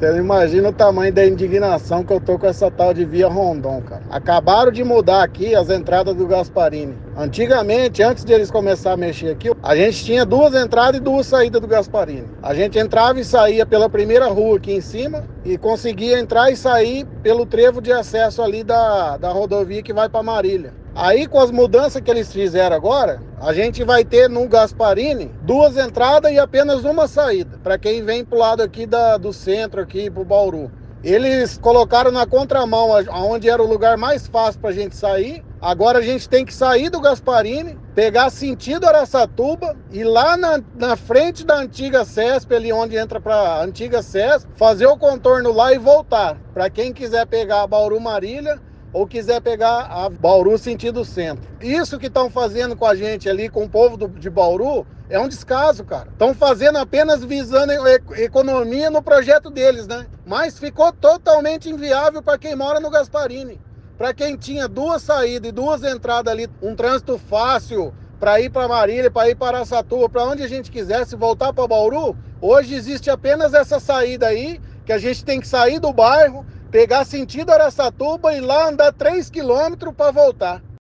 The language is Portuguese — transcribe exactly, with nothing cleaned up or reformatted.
Você não imagina o tamanho da indignação que eu tô com essa tal de Via Rondon, cara. Acabaram de mudar aqui as entradas do Gasparini. Antigamente, antes de eles começarem a mexer aqui, a gente tinha duas entradas e duas saídas do Gasparini. A gente entrava e saía pela primeira rua aqui em cima e conseguia entrar e sair pelo trevo de acesso ali da, da rodovia que vai para Marília. Aí, com as mudanças que eles fizeram agora, a gente vai ter no Gasparini duas entradas e apenas uma saída, para quem vem pro lado aqui da, do centro, aqui pro Bauru. Eles colocaram na contramão, onde era o lugar mais fácil para a gente sair. Agora a gente tem que sair do Gasparini, pegar sentido Araçatuba, e lá na, na frente da antiga CESP, ali onde entra para a antiga CESP, fazer o contorno lá e voltar. Para quem quiser pegar a Bauru Marília, ou quiser pegar a Bauru sentido centro. Isso que estão fazendo com a gente ali, com o povo do, de Bauru, é um descaso, cara. Estão fazendo apenas visando economia no projeto deles, né? Mas ficou totalmente inviável para quem mora no Gasparini. Para quem tinha duas saídas e duas entradas ali, um trânsito fácil para ir para Marília, para ir para Araçatuba, para onde a gente quisesse voltar para Bauru, hoje existe apenas essa saída aí, que a gente tem que sair do bairro, pegar sentido Araçatuba e lá andar três quilômetros para voltar.